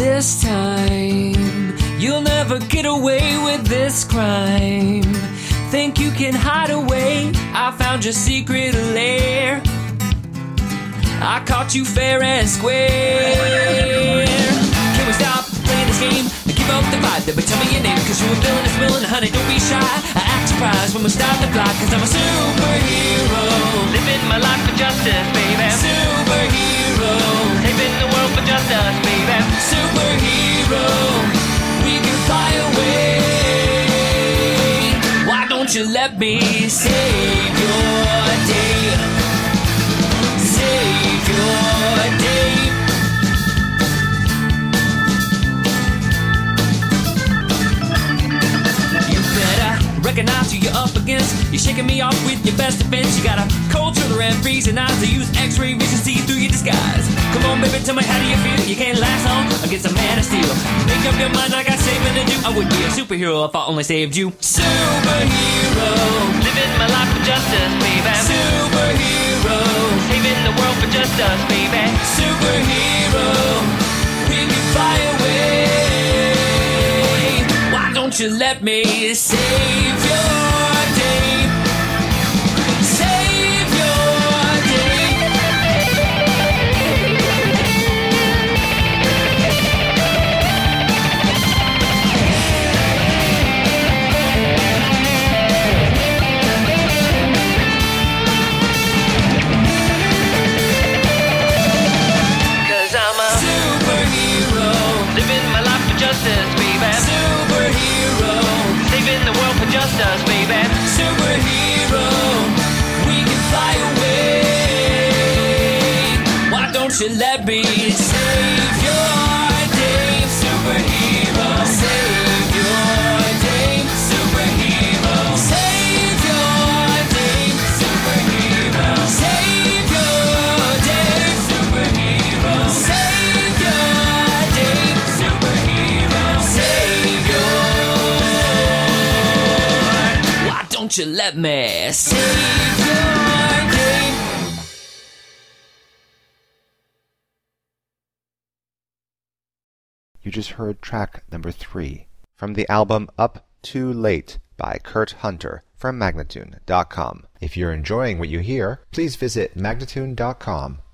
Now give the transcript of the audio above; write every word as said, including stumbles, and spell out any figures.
This time, you'll never get away with this crime. Think you can hide away? I found your secret lair. I caught you fair and square. Can we stop playing this game and give up the fight? But tell me your name, cause you a villain is willing. Honey, don't be shy. I act surprised when we start the fly, cause I'm a superhero, living my life for justice, baby. Superhero, saving the world for justice, baby. Superhero, we can fly away. Why don't you let me save your day? Save your day. You better recognize who you're up against. You're shaking me off with your best defense. You got a cold shoulder and freezing eyes to use x-ray vision, see through your disguise. Come on, baby, tell me, how do you feel? You can't last long against a man of steel. Make up your mind, I got saving to do. I would be a superhero if I only saved you. Superhero, living my life for justice, baby. Superhero, saving the world for justice, baby. Superhero, we can fly away. Why don't you let me save your day? Save your day. Cause I'm a superhero, living my life for justice, baby. Superhero, saving the world for justice, baby. Superhero, we can fly away. Why don't you let me save your day? Superhero, save your day. Superhero, save your day. Superhero, save your day. Superhero, save your day. Superhero, save your. Why don't you let me save your day? You just heard track number three from the album Up Too Late by Kurt Hunter from Magnatune dot com. If you're enjoying what you hear, please visit Magnatune dot com